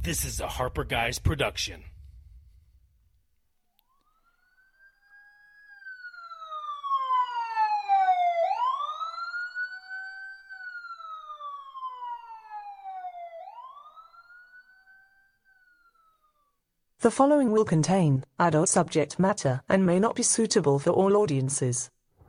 This is a Harper Guys production. The following will contain adult subject matter and may not be suitable for all audiences.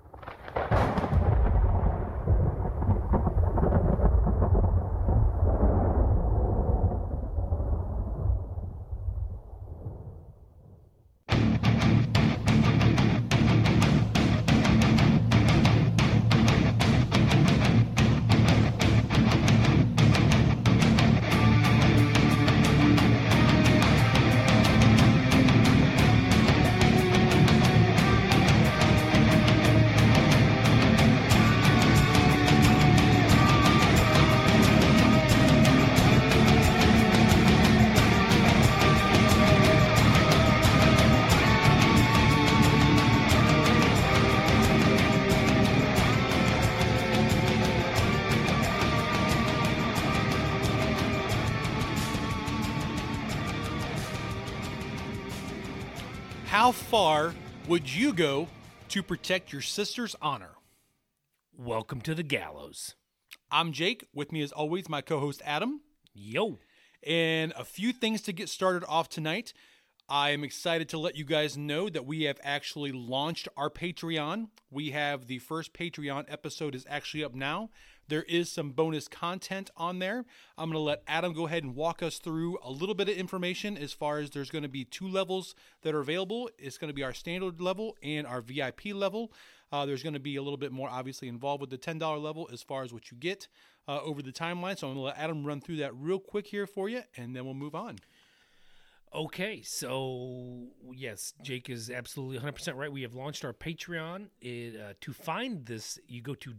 How far would you go to protect your sister's honor? Welcome to the gallows. I'm Jake. With me, as always, my co-host Adam. Yo. And a few things to get started off tonight. I am excited to let you guys know that we have actually launched our Patreon. We have the first Patreon episode is actually up now. There is some bonus content on there. I'm going to let Adam go ahead and walk us through a little bit of information as far as there's going to be two levels that are available. It's going to be our standard level and our VIP level. There's going to be a little bit more obviously involved with the $10 level as far as what you get over the timeline. So I'm going to let Adam run through that real quick here for you, and then we'll move on. Okay, so yes, Jake is absolutely 100% right. We have launched our Patreon. To find this, you go to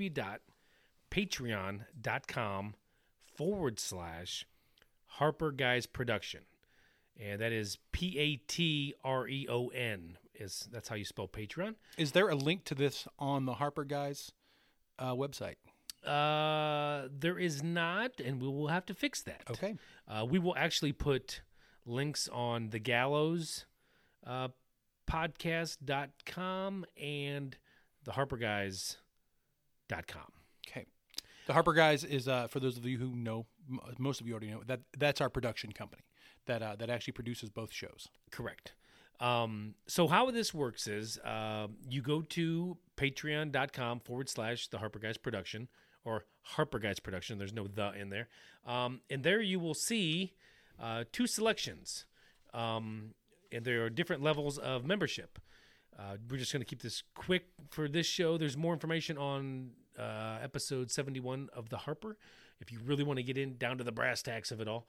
www.patreon.com/Harper Guys Production. And that is Patreon. That's how you spell Patreon. Is there a link to this on the Harper Guys website? There is not, and we will have to fix that. Okay. We will actually put links on the Gallows podcast.com and the harperguys.com. Okay. The Harper Guys is, for those of you who know, most of you already know, that's our production company that actually produces both shows. Correct. So how this works is you go to patreon.com/the Harper Guys Production, or Harper Guys Production. There's no the in there. And there you will see two selections. And there are different levels of membership. We're just going to keep this quick for this show. There's more information on episode 71 of The Harper, if you really want to get in down to the brass tacks of it all.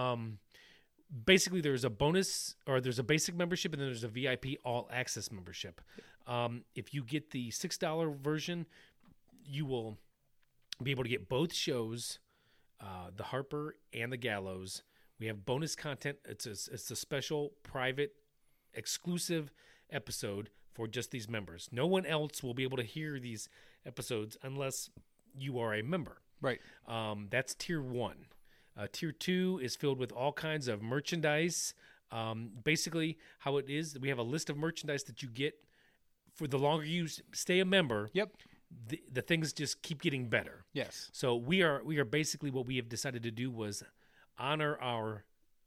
Basically, there's a bonus, or there's a basic membership, and then there's a VIP all-access membership. If you get the $6 version, you will be able to get both shows, The Harper and The Gallows. We have bonus content. It's a special, private, exclusive episode for just these members. No one else will be able to hear these episodes unless you are a member. Right. That's tier 1. Tier 2 is filled with all kinds of merchandise. Basically, how it is, we have a list of merchandise that you get for the longer you stay a member. Yep. The things just keep getting better. Yes. So we are basically, what we have decided to do was honor our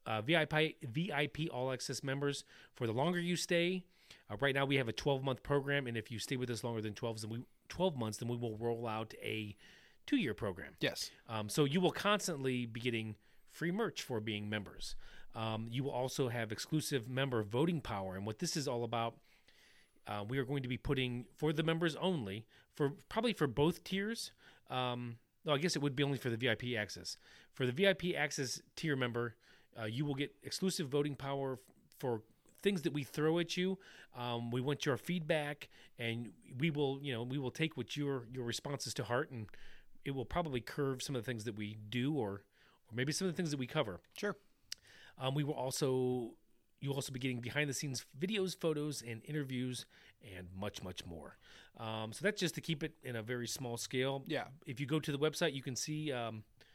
VIP All Access members for the longer you stay. Right now we have a 12-month program, and if you stay with us longer than 12 months, then we will roll out a 2-year program. Yes. So you will constantly be getting free merch for being members. You will also have exclusive member voting power, and what this is all about, we are going to be putting, for the members only, probably for both tiers. No, I guess it would be only for the VIP access. For the VIP access tier member, you will get exclusive voting power for things that we throw at you. We want your feedback, and we will take what your responses to heart, and it will probably curve some of the things that we do, or maybe some of the things that we cover. Sure. You'll also be getting behind the scenes videos, photos, and interviews, and much, much more. So that's just to keep it in a very small scale. Yeah. If you go to the website, you can see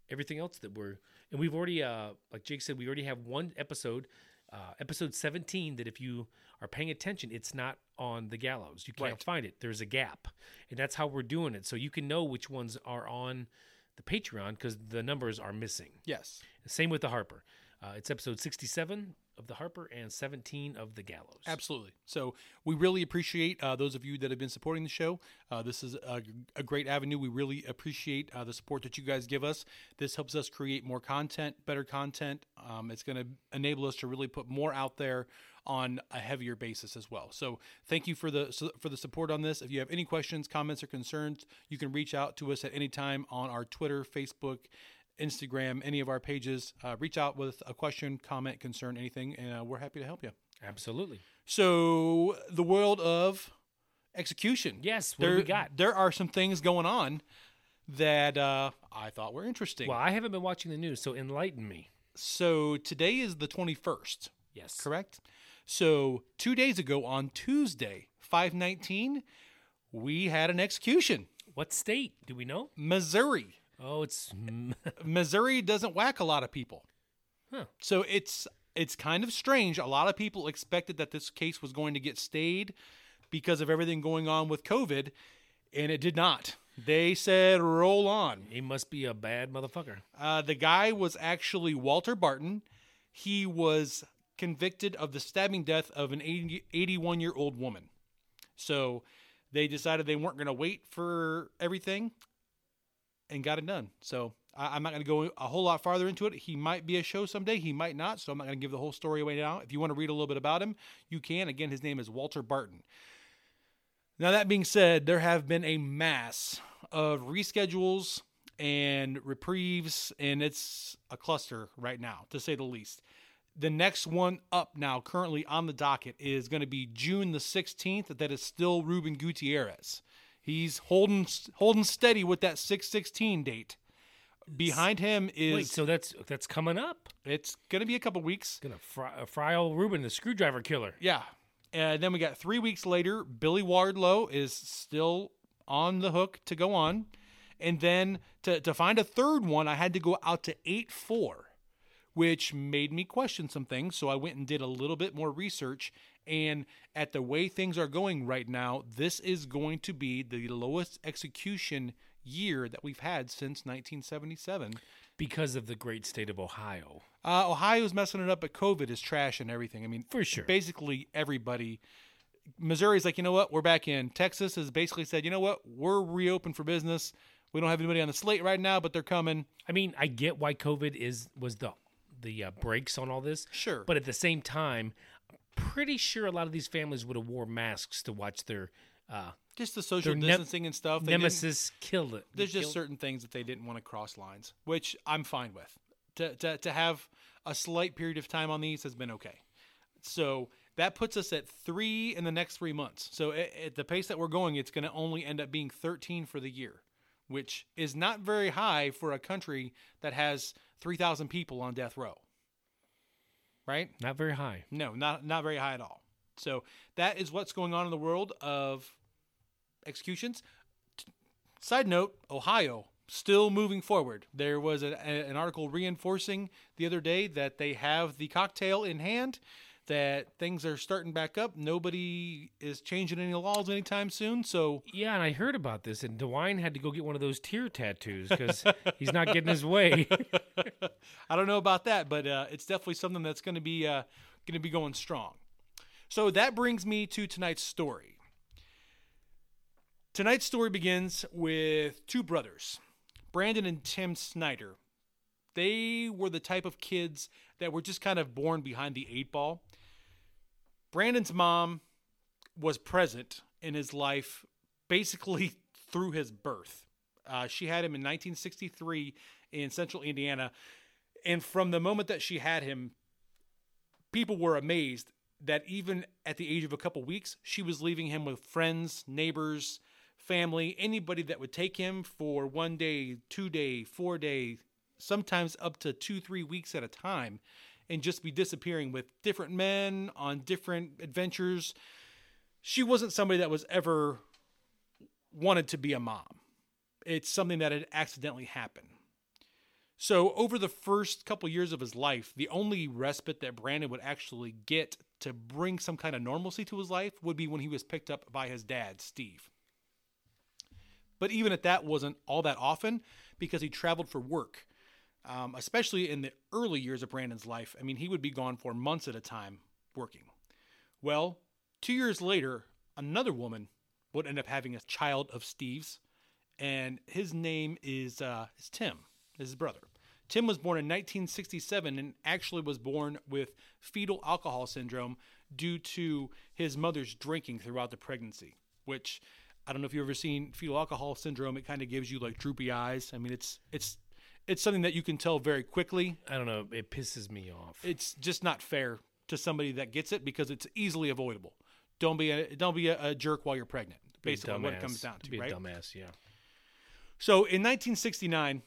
everything else that we've already, like Jake said, we already have one episode, episode 17, that if you are paying attention, it's not on the gallows. You can't find it. There's a gap. And that's how we're doing it. So you can know which ones are on the Patreon because the numbers are missing. Yes. Same with the Harper. It's episode 67 of the Harper and 17 of the Gallows. Absolutely. So we really appreciate those of you that have been supporting the show. This is a great avenue. We really appreciate the support that you guys give us. This helps us create more content, better content. It's going to enable us to really put more out there on a heavier basis as well. So thank you for the support on this. If you have any questions, comments, or concerns, you can reach out to us at any time on our Twitter, Facebook, Instagram, any of our pages. Reach out with a question, comment, concern, anything, and we're happy to help you. Absolutely. So the world of execution. Yes, what do we got? There are some things going on that I thought were interesting. Well, I haven't been watching the news, so enlighten me. So today is the 21st. Yes. Correct? So 2 days ago on Tuesday, 5/19, we had an execution. What state? Do we know? Missouri. Oh, it's... Missouri doesn't whack a lot of people. Huh. So it's kind of strange. A lot of people expected that this case was going to get stayed because of everything going on with COVID, and it did not. They said, roll on. He must be a bad motherfucker. The guy was actually Walter Barton. He was convicted of the stabbing death of an 81-year-old woman. So they decided they weren't going to wait for everything and got it done. So I'm not going to go a whole lot farther into it. He might be a show someday. He might not. So I'm not going to give the whole story away now. If you want to read a little bit about him, you can. Again, his name is Walter Barton. Now, that being said, there have been a mass of reschedules and reprieves, and it's a cluster right now, to say the least. The next one up now, currently on the docket, is going to be June the 16th. That is still Ruben Gutierrez. He's holding steady with that 6/16 date. Behind him is... Wait, so that's coming up? It's going to be a couple weeks. Going to fry old Ruben, the screwdriver killer. Yeah. And then we got 3 weeks later, Billy Wardlow is still on the hook to go on. And then to find a third one, I had to go out to 8/4, which made me question some things. So I went and did a little bit more research. And at the way things are going right now, this is going to be the lowest execution year that we've had since 1977. Because of the great state of Ohio. Ohio's messing it up, but COVID is trash and everything. I mean, for sure. Basically everybody. Missouri's like, you know what? We're back in. Texas has basically said, you know what? We're reopened for business. We don't have anybody on the slate right now, but they're coming. I mean, I get why COVID was the brakes on all this. Sure. But at the same time, I'm pretty sure a lot of these families would have wore masks to watch their just the social distancing and stuff. Nemesis killed it. There's just certain things that they didn't want to cross lines, which I'm fine with. To have a slight period of time on these has been okay. So that puts us at 3 in the next 3 months. So at the pace that we're going, it's going to only end up being 13 for the year, which is not very high for a country that has 3,000 people on death row. Right? Not very high. No, not very high at all. So that is what's going on in the world of executions. Side note, Ohio still moving forward. There was an article reinforcing the other day that they have the cocktail in hand, that things are starting back up. Nobody is changing any laws anytime soon. So yeah, and I heard about this, and DeWine had to go get one of those tear tattoos because he's not getting his way. I don't know about that, but it's definitely something that's going to be going strong. So that brings me to tonight's story. Tonight's story begins with two brothers, Brandon and Tim Snyder. They were the type of kids that were just kind of born behind the 8 ball. Brandon's mom was present in his life basically through his birth. She had him in 1963 in central Indiana. And from the moment that she had him, people were amazed that even at the age of a couple weeks, she was leaving him with friends, neighbors, family, anybody that would take him for 1 day, 2 day, 4 day, sometimes up to 2-3 weeks at a time, and just be disappearing with different men on different adventures. She wasn't somebody that was ever wanted to be a mom. It's something that had accidentally happened. So over the first couple years of his life, the only respite that Brandon would actually get to bring some kind of normalcy to his life would be when he was picked up by his dad, Steve. But even at that wasn't all that often because he traveled for work, especially in the early years of Brandon's life. I mean, he would be gone for months at a time working. Well, 2 years later, another woman would end up having a child of Steve's, and his name is Tim, his brother. Tim was born in 1967 and actually was born with fetal alcohol syndrome due to his mother's drinking throughout the pregnancy, which I don't know if you've ever seen fetal alcohol syndrome. It kind of gives you like droopy eyes. I mean, it's something that you can tell very quickly. I don't know. It pisses me off. It's just not fair to somebody that gets it because it's easily avoidable. Don't be a jerk while you're pregnant. Basically, what it comes down to, be right? A dumbass, yeah. So in 1969,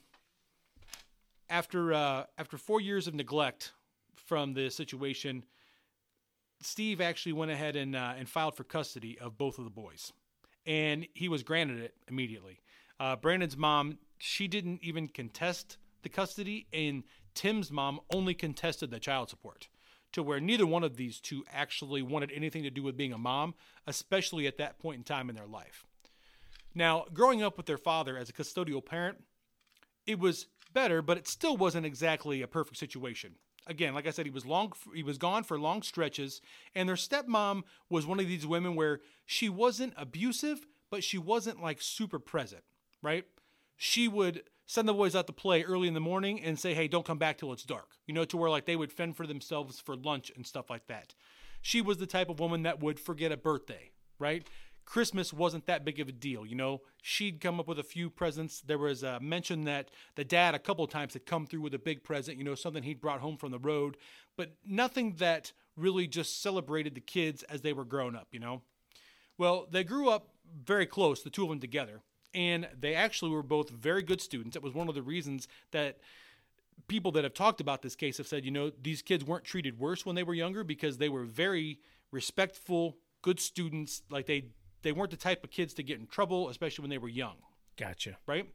after 4 years of neglect from the situation, Steve actually went ahead and filed for custody of both of the boys, and he was granted it immediately. Brandon's mom, she didn't even contest the custody, and Tim's mom only contested the child support, to where neither one of these two actually wanted anything to do with being a mom, especially at that point in time in their life. Now, growing up with their father as a custodial parent, it was better, but it still wasn't exactly a perfect situation. Again, like I said, he was gone for long stretches, and their stepmom was one of these women where she wasn't abusive, but she wasn't like super present, right? She would send the boys out to play early in the morning and say, hey, don't come back till it's dark, to where like they would fend for themselves for lunch and stuff like that. She was the type of woman that would forget a birthday, right? Christmas wasn't that big of a deal, She'd come up with a few presents. There was a mention that the dad a couple of times had come through with a big present, something he'd brought home from the road, but nothing that really just celebrated the kids as they were growing up, Well, they grew up very close, the two of them together, and they actually were both very good students. It was one of the reasons that people that have talked about this case have said, these kids weren't treated worse when they were younger because they were very respectful, good students. Like they weren't the type of kids to get in trouble, especially when they were young. Gotcha. Right?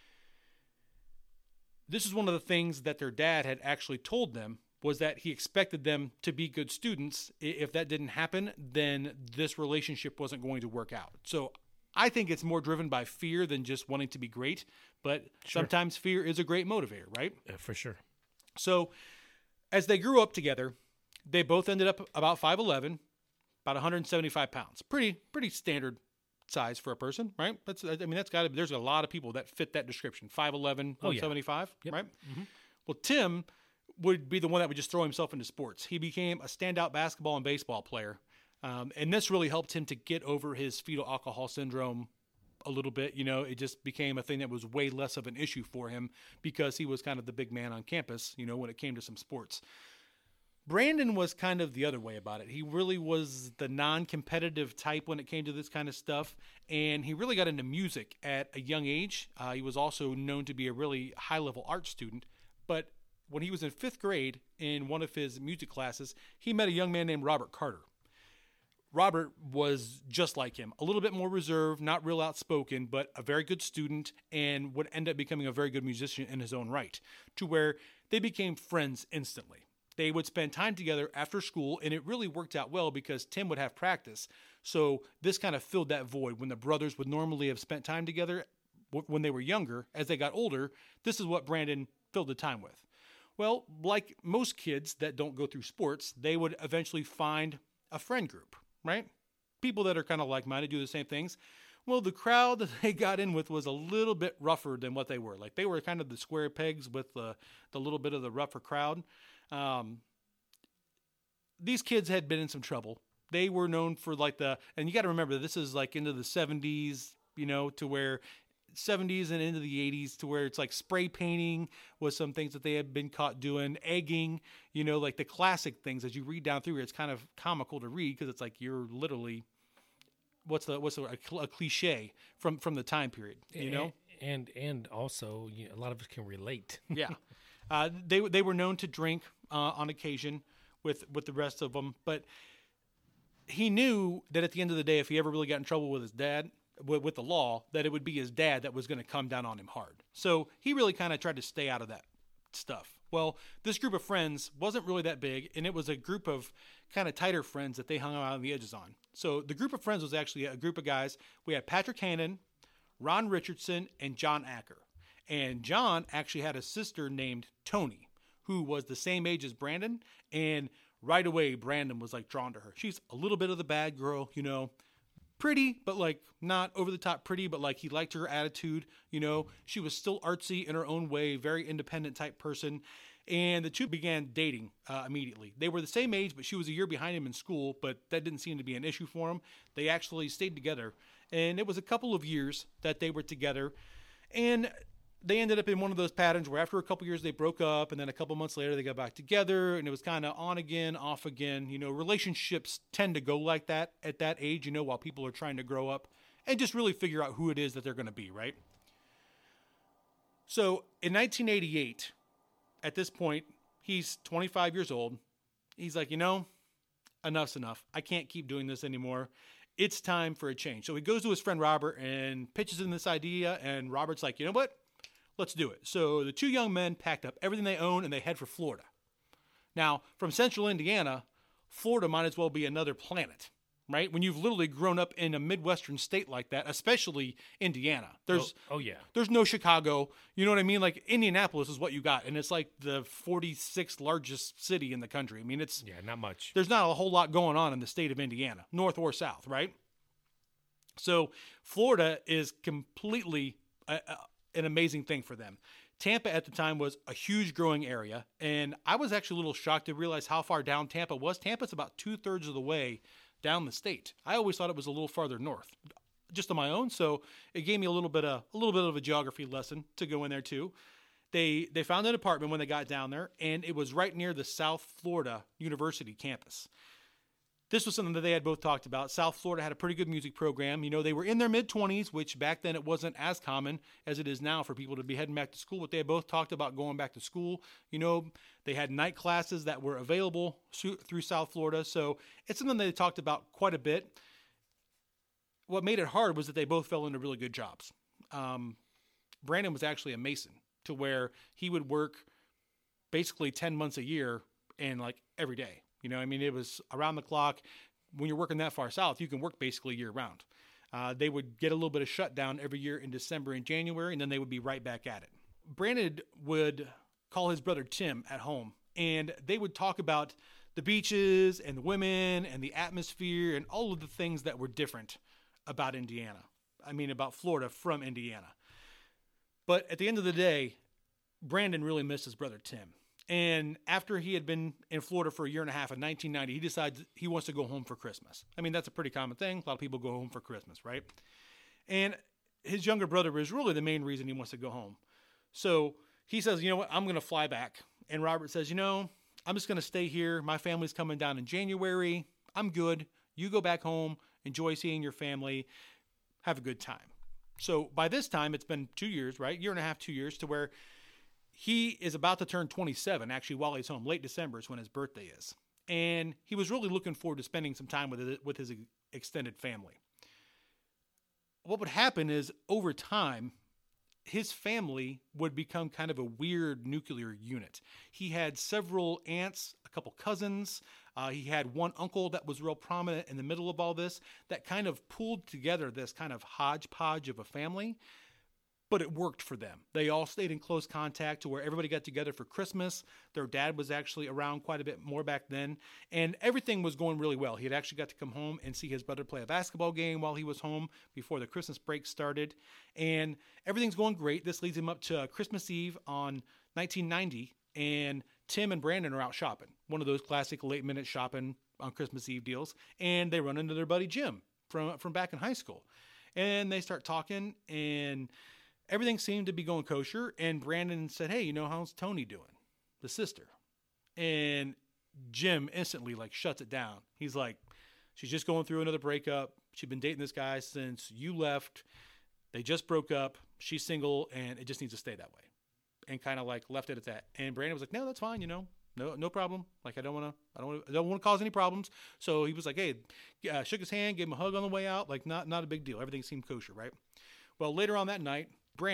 This is one of the things that their dad had actually told them was that he expected them to be good students. If that didn't happen, then this relationship wasn't going to work out. So I think it's more driven by fear than just wanting to be great, but sometimes fear is a great motivator, right? Yeah, for sure. So as they grew up together, they both ended up about 5'11", about 175 pounds. Pretty standard size for a person, right? That's got to be, there's a lot of people that fit that description. 5'11", 175, Yep. right? Mm-hmm. Well, Tim would be the one that would just throw himself into sports. He became a standout basketball and baseball player. And this really helped him to get over his fetal alcohol syndrome a little bit. It just became a thing that was way less of an issue for him because he was kind of the big man on campus, when it came to some sports. Brandon was kind of the other way about it. He really was the non-competitive type when it came to this kind of stuff, and he really got into music at a young age. He was also known to be a really high-level art student, but when he was in 5th grade in one of his music classes, he met a young man named Robert Carter. Robert was just like him, a little bit more reserved, not real outspoken, but a very good student and would end up becoming a very good musician in his own right, to where they became friends instantly. They would spend time together after school, and it really worked out well because Tim would have practice. So this kind of filled that void when the brothers would normally have spent time together when they were younger. As they got older, this is what Brandon filled the time with. Well, like most kids that don't go through sports, they would eventually find a friend group, right? People that are kind of like-minded, do the same things. Well, the crowd that they got in with was a little bit rougher than what they were. Like they were kind of the square pegs with the little bit of the rougher crowd. These kids had been in some trouble. They were known for and you got to remember, this is like into the 70s, to where 70s and into the 80s, to where it's like spray painting was some things that they had been caught doing, egging, like the classic things. As you read down through it, it's kind of comical to read because it's like you're literally, a cliche from the time period, And also, a lot of us can relate. Yeah. They were known to drink on occasion with the rest of them, but he knew that at the end of the day, if he ever really got in trouble with his dad, with the law, that it would be his dad that was going to come down on him hard. So he really kind of tried to stay out of that stuff. Well, this group of friends wasn't really that big, and it was a group of kind of tighter friends that they hung out on the edges on. So the group of friends was actually a group of guys. We had Patrick Hannon, Ron Richardson, and John Acker. And John actually had a sister named Tony, who was the same age as Brandon, and right away Brandon was like drawn to her. She's a little bit of the bad girl, you know, pretty, but like not over the top pretty, but like he liked her attitude, you know. She was still artsy in her own way, very independent type person. And the two began dating immediately. They were the same age, but she was a year behind him in school, but that didn't seem to be an issue for them. They actually stayed together, and it was a couple of years that they were together. And they ended up in one of those patterns where after a couple years they broke up, and then a couple months later they got back together, and it was kind of on again, off again. You know, relationships tend to go like that at that age, you know, while people are trying to grow up and just really figure out who it is that they're going to be, right? So in 1988, at this point, he's 25 years old. He's like, you know, enough's enough. I can't keep doing this anymore. It's time for a change. So he goes to his friend Robert and pitches him this idea, and Robert's like, you know what? Let's do it. So the two young men packed up everything they own and they head for Florida. Now, from central Indiana, Florida might as well be another planet, right? When you've literally grown up in a Midwestern state like that, especially Indiana. There's no Chicago. You know what I mean? Like Indianapolis is what you got, and it's like the 46th largest city in the country. I mean, it's not much. There's not a whole lot going on in the state of Indiana, north or south, right? So Florida is completely an amazing thing for them. Tampa at the time was a huge growing area, and I was actually a little shocked to realize how far down Tampa was. Tampa's about 2/3 of the way down the state. I always thought it was a little farther north, just on my own. So it gave me a little bit of a geography lesson to go in there too. They found an apartment when they got down there, and it was right near the South Florida University campus. This was something that they had both talked about. South Florida had a pretty good music program. You know, they were in their mid-20s, which back then it wasn't as common as it is now for people to be heading back to school, but they had both talked about going back to school. You know, they had night classes that were available through South Florida, so it's something they talked about quite a bit. What made it hard was that they both fell into really good jobs. Brandon was actually a mason, to where he would work basically 10 months a year and like every day. You know, I mean, it was around the clock. When you're working that far south, you can work basically year round. They would get a little bit of shutdown every year in December and January, and then they would be right back at it. Brandon would call his brother Tim at home, and they would talk about the beaches and the women and the atmosphere and all of the things that were different about Indiana. I mean, about Florida from Indiana. But at the end of the day, Brandon really missed his brother Tim. And after he had been in Florida for a year and a half in 1990, he decides he wants to go home for Christmas. I mean, that's a pretty common thing. A lot of people go home for Christmas, right? And his younger brother is really the main reason he wants to go home. So he says, you know what, I'm going to fly back. And Robert says, you know, I'm just going to stay here. My family's coming down in January. I'm good. You go back home, enjoy seeing your family, have a good time. So by this time, it's been 2 years, right? Year and a half, 2 years, to where he is about to turn 27, actually, while he's home. Late December is when his birthday is. And he was really looking forward to spending some time with his extended family. What would happen is, over time, his family would become kind of a weird nuclear unit. He had several aunts, a couple cousins. He had one uncle that was real prominent in the middle of all this that kind of pulled together this kind of hodgepodge of a family. But it worked for them. They all stayed in close contact to where everybody got together for Christmas. Their dad was actually around quite a bit more back then. And everything was going really well. He had actually got to come home and see his brother play a basketball game while he was home before the Christmas break started. And everything's going great. This leads him up to Christmas Eve on 1990. And Tim and Brandon are out shopping. One of those classic late-minute shopping on Christmas Eve deals. And they run into their buddy Jim from back in high school. And they start talking, and everything seemed to be going kosher, and Brandon said, hey, you know, how's Tony doing? The sister. And Jim instantly, shuts it down. He's like, she's just going through another breakup. She's been dating this guy since you left. They just broke up. She's single, and it just needs to stay that way. And kind of left it at that. And Brandon was like, no, that's fine, you know. No problem. I don't want to cause any problems. So he was like, hey, shook his hand, gave him a hug on the way out. Not a big deal. Everything seemed kosher, right? Well, later on that night, Brandon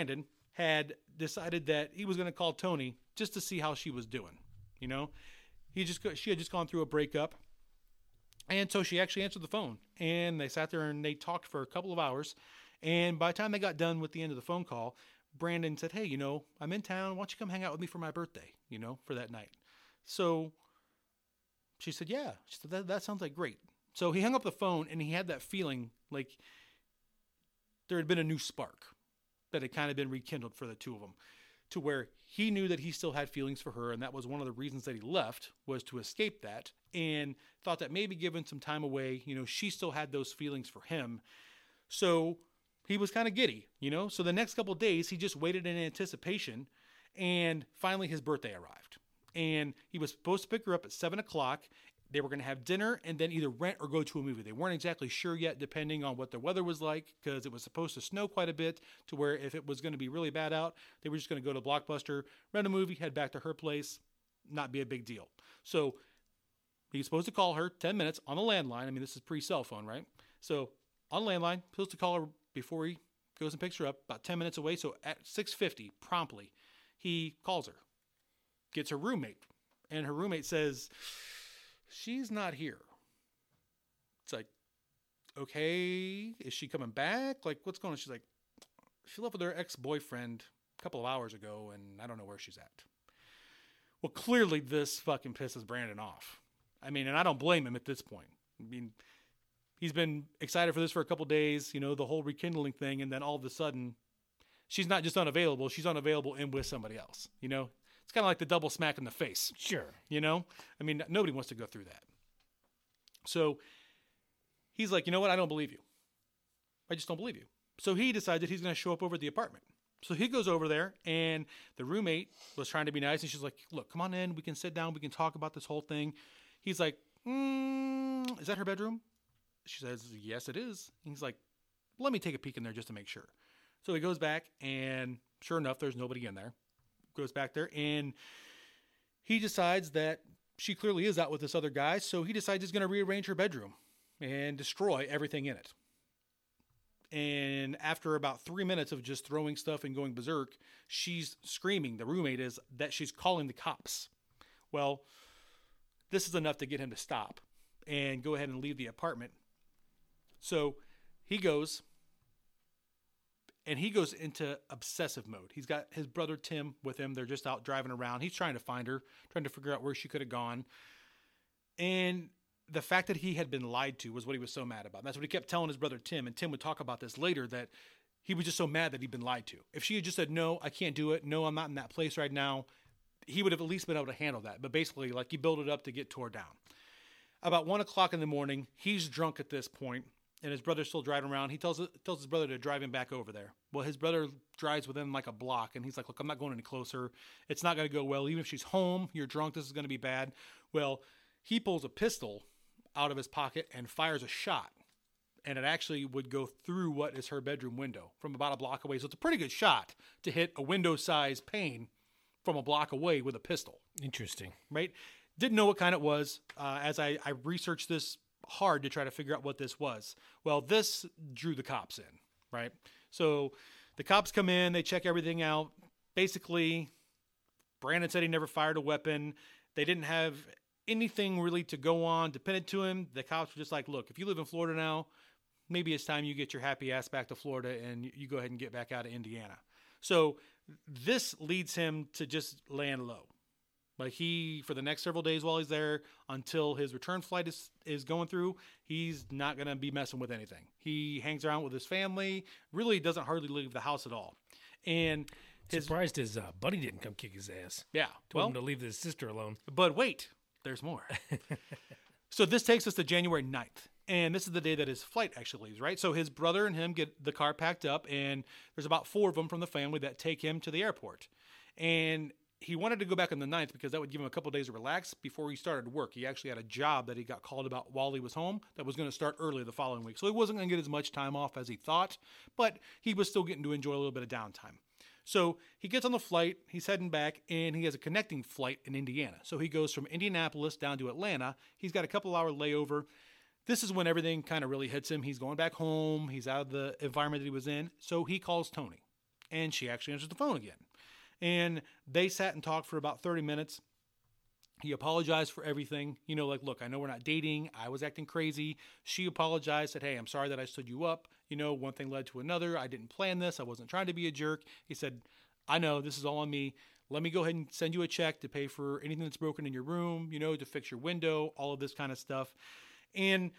had decided that he was going to call Tony just to see how she was doing. You know, she had just gone through a breakup. And so she actually answered the phone, and they sat there and they talked for a couple of hours. And by the time they got done with the end of the phone call, Brandon said, hey, you know, I'm in town. Why don't you come hang out with me for my birthday, you know, for that night? So she said, yeah. She said, that sounds like great. So he hung up the phone, and he had that feeling like there had been a new spark that had kind of been rekindled for the two of them, to where he knew that he still had feelings for her, and that was one of the reasons that he left, was to escape that, and thought that maybe given some time away, you know, she still had those feelings for him. So he was kind of giddy, you know? So the next couple of days, he just waited in anticipation, and finally his birthday arrived. And he was supposed to pick her up at 7 o'clock. They were going to have dinner and then either rent or go to a movie. They weren't exactly sure yet, depending on what the weather was like, because it was supposed to snow quite a bit, to where if it was going to be really bad out, they were just going to go to Blockbuster, rent a movie, head back to her place, not be a big deal. So he was supposed to call her 10 minutes on a landline. I mean, this is pre-cell phone, right? So on landline, supposed to call her before he goes and picks her up, about 10 minutes away. So at 6:50, promptly, he calls her, gets her roommate, and her roommate says, she's not here. It's like, okay, is she coming back? Like, what's going on? She's like, she left with her ex-boyfriend a couple of hours ago, and I don't know where she's at. Well, clearly this fucking pisses Brandon off. I mean, and I don't blame him at this point. I mean, he's been excited for this for a couple of days, you know, the whole rekindling thing, and then all of a sudden, she's not just unavailable, she's unavailable and with somebody else, you know? It's kind of like the double smack in the face. Sure. You know? I mean, nobody wants to go through that. So he's like, you know what? I don't believe you. I just don't believe you. So he decided he's going to show up over at the apartment. So he goes over there, and the roommate was trying to be nice, and she's like, look, come on in. We can sit down. We can talk about this whole thing. He's like, is that her bedroom? She says, yes, it is. And he's like, let me take a peek in there just to make sure. So he goes back, and sure enough, there's nobody in there. Goes back there, and he decides that she clearly is out with this other guy, so he decides he's going to rearrange her bedroom and destroy everything in it. And after about 3 minutes of just throwing stuff and going berserk, she's screaming, the roommate is, that she's calling the cops. Well, this is enough to get him to stop and go ahead and leave the apartment. So he goes, and he goes into obsessive mode. He's got his brother Tim with him. They're just out driving around. He's trying to find her, trying to figure out where she could have gone. And the fact that he had been lied to was what he was so mad about. And that's what he kept telling his brother Tim. And Tim would talk about this later, that he was just so mad that he'd been lied to. If she had just said, no, I can't do it. No, I'm not in that place right now, he would have at least been able to handle that. But basically, like, he built it up to get tore down. About 1 o'clock in the morning, he's drunk at this point, and his brother's still driving around. He tells his brother to drive him back over there. Well, his brother drives within like a block, and he's like, look, I'm not going any closer. It's not going to go well. Even if she's home, you're drunk, this is going to be bad. Well, he pulls a pistol out of his pocket and fires a shot. And it actually would go through what is her bedroom window from about a block away. So it's a pretty good shot to hit a window-sized pane from a block away with a pistol. Interesting. Right? Didn't know what kind it was. As I researched this hard to try to figure out what this was. Well, this drew the cops in, right? So the cops come in, they check everything out. Basically, Brandon said he never fired a weapon. They didn't have anything really to go on dependent to him. The cops were just like, look, if you live in Florida now, maybe it's time you get your happy ass back to Florida and you go ahead and get back out of Indiana. So this leads him to just land low. Like, he, for the next several days while he's there, until his return flight is going through, he's not going to be messing with anything. He hangs around with his family, really doesn't hardly leave the house at all. And surprised his buddy didn't come kick his ass. Yeah. Told him to leave his sister alone. But wait, there's more. So this takes us to January 9th. And this is the day that his flight actually leaves, right? So his brother and him get the car packed up, and there's about 4 of them from the family that take him to the airport. And he wanted to go back on the 9th because that would give him a couple of days to relax before he started work. He actually had a job that he got called about while he was home that was going to start early the following week. So he wasn't going to get as much time off as he thought, but he was still getting to enjoy a little bit of downtime. So he gets on the flight, he's heading back, and he has a connecting flight in Indiana. So he goes from Indianapolis down to Atlanta. He's got a couple-hour layover. This is when everything kind of really hits him. He's going back home. He's out of the environment that he was in. So he calls Tony. and she actually answers the phone again. And they sat and talked for about 30 minutes. He apologized for everything. Like, look, I know we're not dating. I was acting crazy. She apologized, said, hey, I'm sorry that I stood you up. One thing led to another. I didn't plan this. I wasn't trying to be a jerk. He said, I know this is all on me. Let me go ahead and send you a check to pay for anything that's broken in your room, to fix your window, all of this kind of stuff. And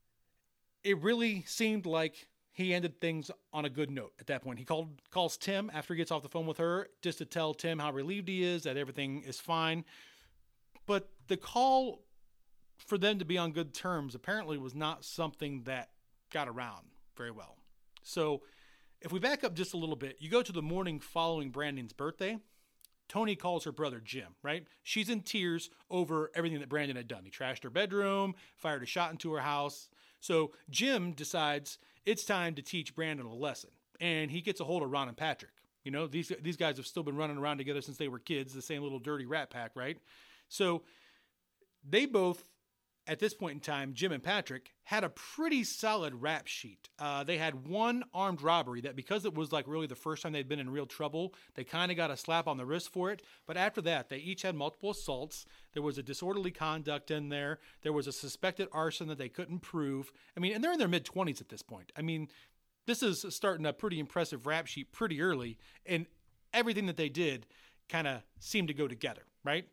it really seemed like he ended things on a good note at that point. He calls Tim after he gets off the phone with her just to tell Tim how relieved he is, that everything is fine. But the call for them to be on good terms apparently was not something that got around very well. So if we back up just a little bit, you go to the morning following Brandon's birthday. Toni calls her brother Jim, right? She's in tears over everything that Brandon had done. He trashed her bedroom, fired a shot into her house. So Jim decides it's time to teach Brandon a lesson. And he gets a hold of Ron and Patrick. These guys have still been running around together since they were kids, the same little dirty rat pack, right? So they both, at this point in time, Jim and Patrick, had a pretty solid rap sheet. They had one armed robbery that, because it was like really the first time they'd been in real trouble, they kind of got a slap on the wrist for it. But after that, they each had multiple assaults. There was a disorderly conduct in there. There was a suspected arson that they couldn't prove. And they're in their mid-20s at this point. This is starting a pretty impressive rap sheet pretty early, and everything that they did kind of seemed to go together, right?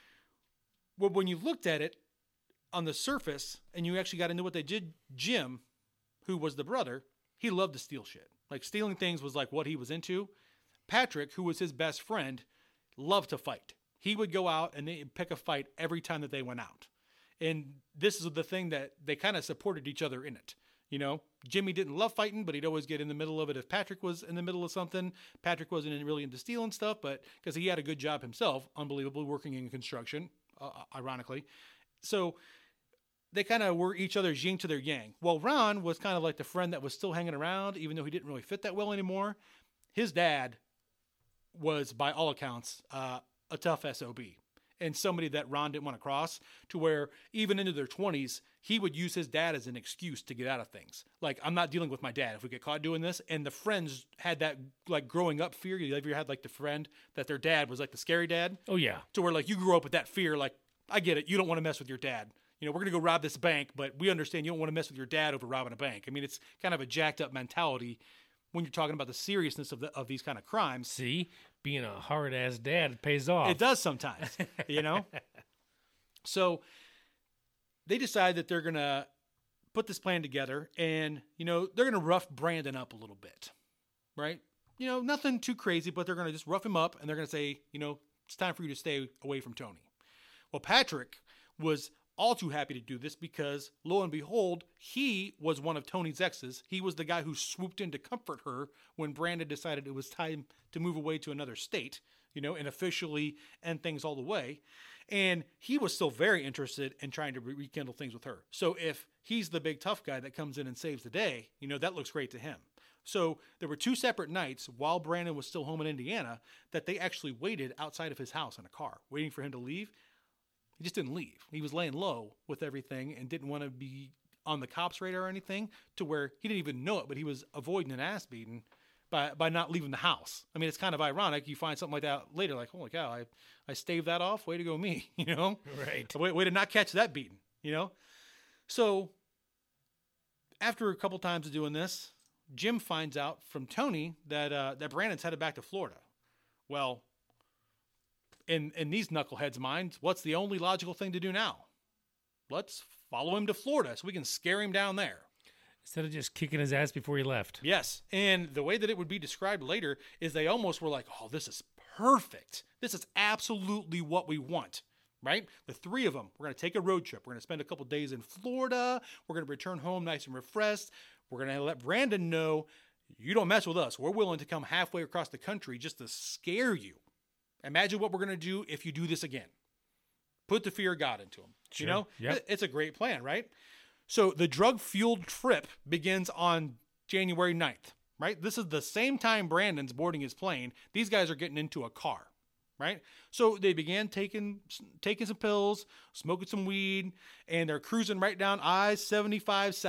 Well, when you looked at it on the surface and you actually got into what they did, Jim, who was the brother, he loved to steal shit. Like, stealing things was like what he was into. Patrick, who was his best friend, loved to fight. He would go out and they'd pick a fight every time that they went out. And this is the thing that they kind of supported each other in it. Jimmy didn't love fighting, but he'd always get in the middle of it if Patrick was in the middle of something. Patrick wasn't really into stealing stuff, but because he had a good job himself, unbelievably, working in construction, ironically. So they kind of were each other's yin to their yang. Well, Ron was kind of like the friend that was still hanging around, even though he didn't really fit that well anymore. His dad was, by all accounts, a tough SOB. And somebody that Ron didn't want to cross, to where even into their 20s, he would use his dad as an excuse to get out of things. Like, I'm not dealing with my dad if we get caught doing this. And the friends had that, like, growing up fear. You ever had, like, the friend that their dad was, like, the scary dad? Oh, yeah. To where, like, you grew up with that fear. Like, I get it. You don't want to mess with your dad. We're going to go rob this bank, but we understand you don't want to mess with your dad over robbing a bank. It's kind of a jacked up mentality when you're talking about the seriousness of these kind of crimes. See, being a hard-ass dad pays off. It does sometimes, So they decide that they're going to put this plan together, and, they're going to rough Brandon up a little bit, right? Nothing too crazy, but they're going to just rough him up, and they're going to say, it's time for you to stay away from Toni. Well, Patrick was all too happy to do this because, lo and behold, he was one of Toni's exes. He was the guy who swooped in to comfort her when Brandon decided it was time to move away to another state, and officially end things all the way. And he was still very interested in trying to rekindle things with her. So if he's the big tough guy that comes in and saves the day, that looks great to him. So there were 2 separate nights while Brandon was still home in Indiana that they actually waited outside of his house in a car, waiting for him to leave. He just didn't leave. He was laying low with everything and didn't want to be on the cops' radar or anything, to where he didn't even know it, but he was avoiding an ass beating by not leaving the house. It's kind of ironic. You find something like that later, like, holy cow, I staved that off. Way to go me, Right. Way to not catch that beating, So after a couple times of doing this, Jim finds out from Toni that Brandon's headed back to Florida. Well, in these knuckleheads' minds, what's the only logical thing to do now? Let's follow him to Florida so we can scare him down there. Instead of just kicking his ass before he left. Yes. And the way that it would be described later is they almost were like, oh, this is perfect. This is absolutely what we want, right? The 3 of them, we're going to take a road trip. We're going to spend a couple days in Florida. We're going to return home nice and refreshed. We're going to let Brandon know, you don't mess with us. We're willing to come halfway across the country just to scare you. Imagine what we're going to do if you do this again. Put the fear of God into them. Sure. Yep. It's a great plan, right? So the drug-fueled trip begins on January 9th, right? This is the same time Brandon's boarding his plane. These guys are getting into a car, right? So they began taking some pills, smoking some weed, and they're cruising right down I-75 south.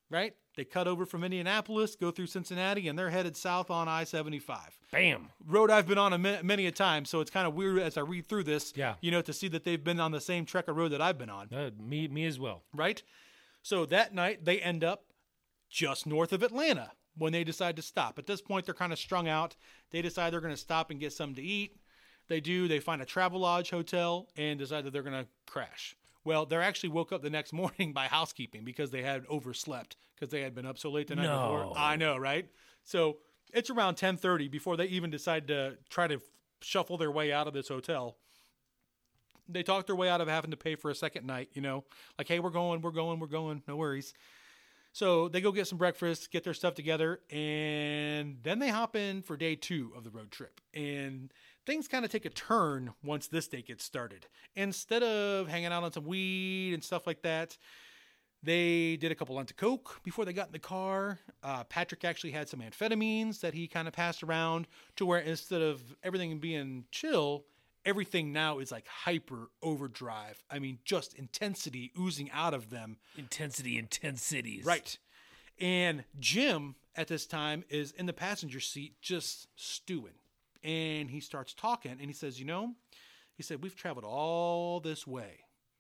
right? They cut over from Indianapolis, go through Cincinnati, and they're headed south on I-75. Bam. Road I've been on many a time, so it's kind of weird as I read through this, Yeah. to see that they've been on the same trek of road that I've been on, Me as well. right? So that night, they end up just north of Atlanta when they decide to stop. At this point, they're kind of strung out. They decide they're going to stop and get something to eat. They find a Travelodge hotel and decide that they're going to crash. Well, they're actually woke up the next morning by housekeeping because they had overslept because they had been up so late the night before. I know, right? So it's around 10:30 before they even decide to try to shuffle their way out of this hotel. They talk their way out of having to pay for a second night, like, hey, we're going, no worries. So they go get some breakfast, get their stuff together, and then they hop in for day 2 of the road trip. And things kind of take a turn once this day gets started. Instead of hanging out on some weed and stuff like that, they did a couple lines of coke before they got in the car. Patrick actually had some amphetamines that he kind of passed around to where instead of everything being chill, everything now is like hyper overdrive. I mean, just intensity oozing out of them. Intensity in 10 cities. Right. And Jim at this time is in the passenger seat just stewing. And he starts talking and he says, he said, we've traveled all this way.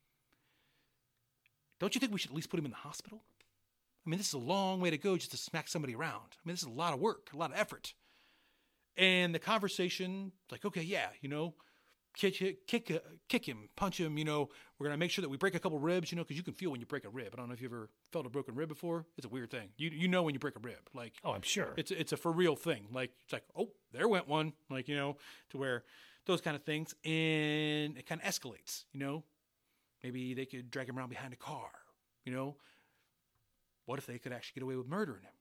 Don't you think we should at least put him in the hospital? I mean, this is a long way to go just to smack somebody around. I mean, this is a lot of work, a lot of effort. And the conversation, like, okay, yeah, kick him, punch him, we're going to make sure that we break a couple ribs, because you can feel when you break a rib. I don't know if you ever felt a broken rib before. It's a weird thing. You know when you break a rib. Like, oh, I'm sure. It's a for real thing. Like, it's like, oh, there went one. Like, to where those kind of things. And it kind of escalates, Maybe they could drag him around behind a car, What if they could actually get away with murdering him?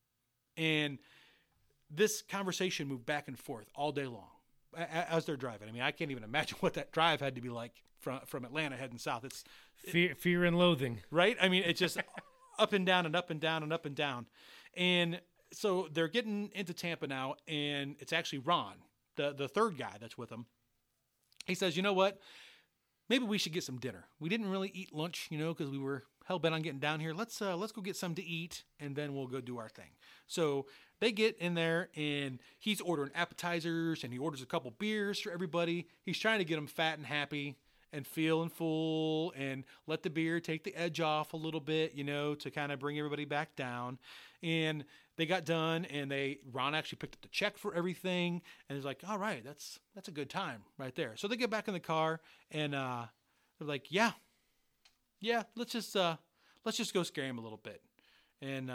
And this conversation moved back and forth all day long as they're driving. I mean, I can't even imagine what that drive had to be like from Atlanta heading south. It's fear and loathing, right? I mean, it's just up and down and up and down and up and down. And so they're getting into Tampa now, and it's actually Ron, the third guy that's with them. He says, you know what? Maybe we should get some dinner. We didn't really eat lunch, because we were hell-bent on getting down here. Let's go get something to eat, and then we'll go do our thing. So they get in there, and he's ordering appetizers, and he orders a couple beers for everybody. He's trying to get them fat and happy and feeling full and let the beer take the edge off a little bit, to kind of bring everybody back down. And they got done, and Ron actually picked up the check for everything, and he's like, all right, that's a good time right there. So they get back in the car, and they're like, yeah, let's just go scare him a little bit. And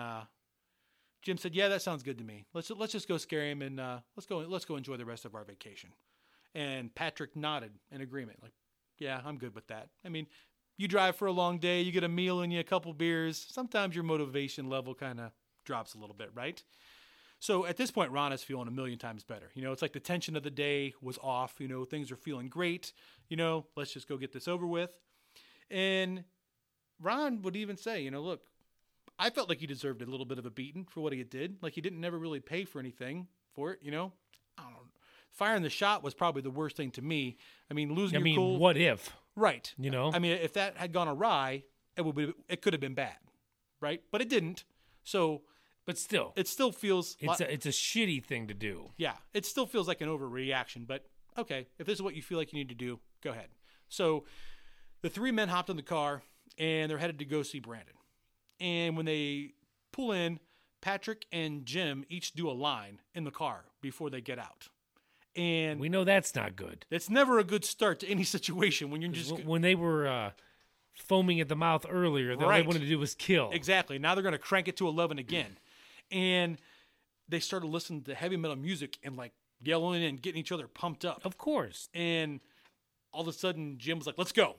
Jim said, yeah, that sounds good to me. Let's just go scare him, and let's go enjoy the rest of our vacation. And Patrick nodded in agreement, like, yeah, I'm good with that. I mean, you drive for a long day, you get a meal and you a couple beers. Sometimes your motivation level kind of drops a little bit, right? So at this point, Ron is feeling a million times better. It's like the tension of the day was off. Things are feeling great. Let's just go get this over with. And Ron would even say, look, I felt like he deserved a little bit of a beating for what he did. Like, he didn't never really pay for anything for it, I don't know. Firing the shot was probably the worst thing to me. I mean, losing your cool. What if? Right. I mean, if that had gone awry, it could have been bad, right? But it didn't. So, but still, it still feels it's a shitty thing to do. Yeah, it still feels like an overreaction. But okay, if this is what you feel like you need to do, go ahead. So, the 3 men hopped in the car and they're headed to go see Brandon. And when they pull in, Patrick and Jim each do a line in the car before they get out. And we know that's not good. It's never a good start to any situation when you're just... When they were foaming at the mouth earlier, all they wanted to do was kill. Exactly. Now they're going to crank it to 11 again. And they started listening to heavy metal music and like yelling and getting each other pumped up. Of course. And all of a sudden, Jim's like, let's go.